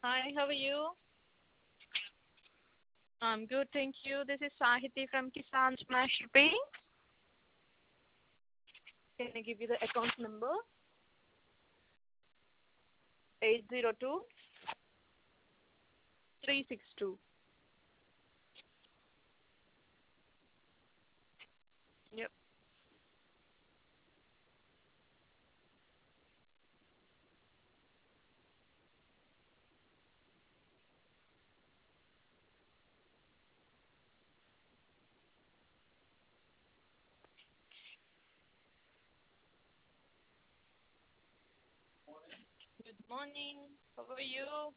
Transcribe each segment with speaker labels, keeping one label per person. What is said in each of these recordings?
Speaker 1: Hi, how are you? I'm good, thank you. This is Sahiti from Kisan Smash Shipping. Can I give you the account number? 802362. Yep. Good morning. How are you?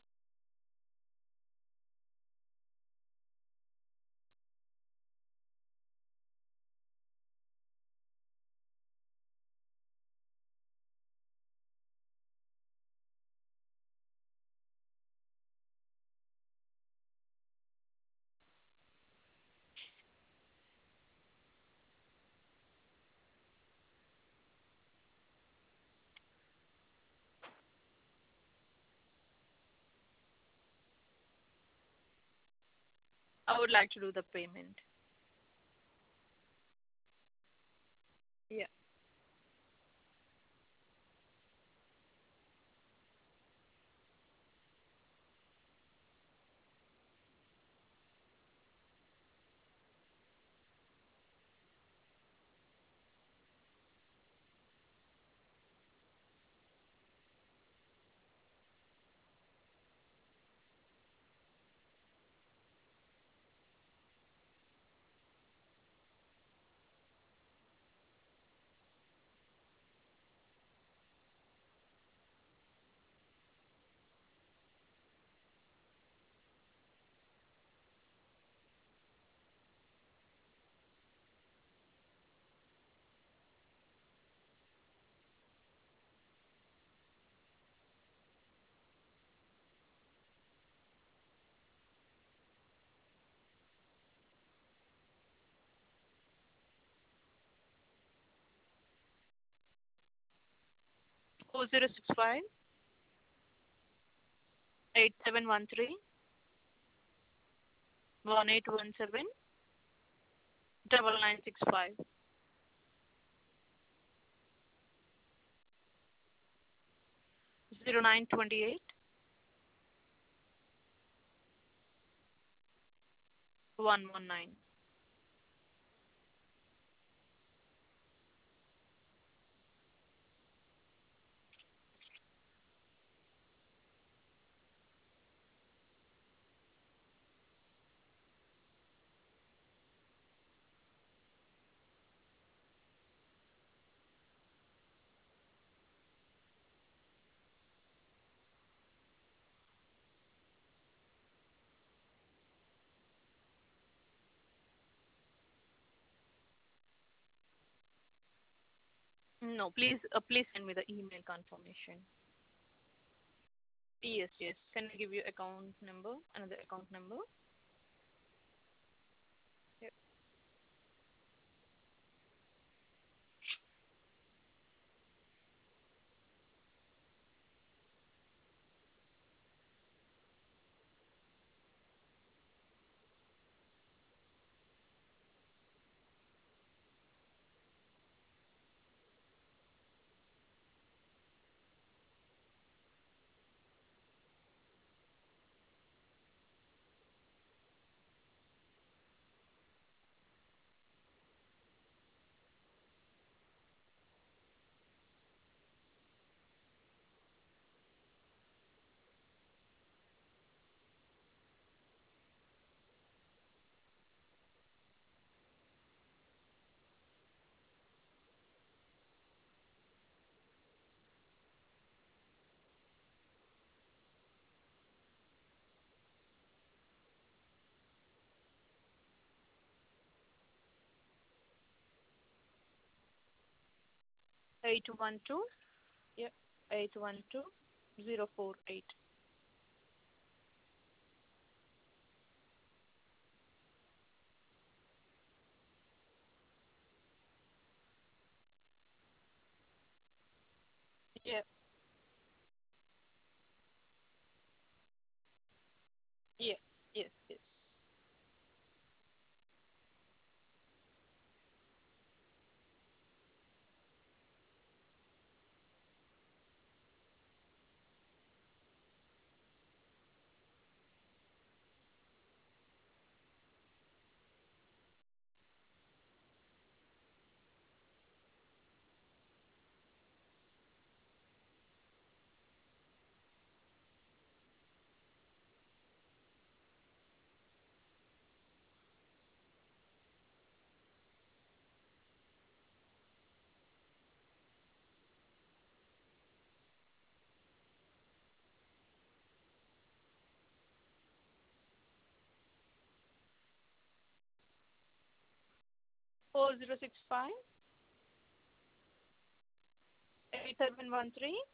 Speaker 1: I would like to do the payment. Yeah. 4065 8713 1817 9965 0928 119. No, please send me the email confirmation. Yes, yes. Can I give you account number? Another account number? Yep. 812. Yep. 812048. Yep. 4065 8713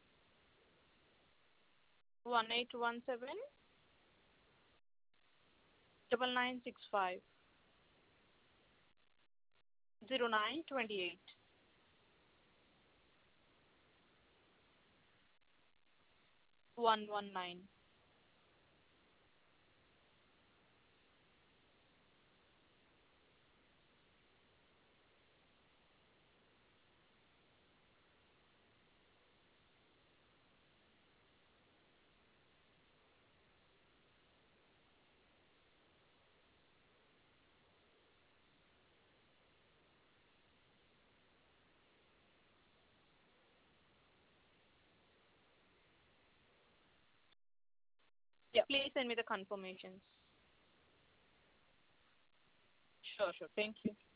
Speaker 1: 1817 9965 0928 119. Yeah, please send me the confirmations. Sure, sure. Thank you.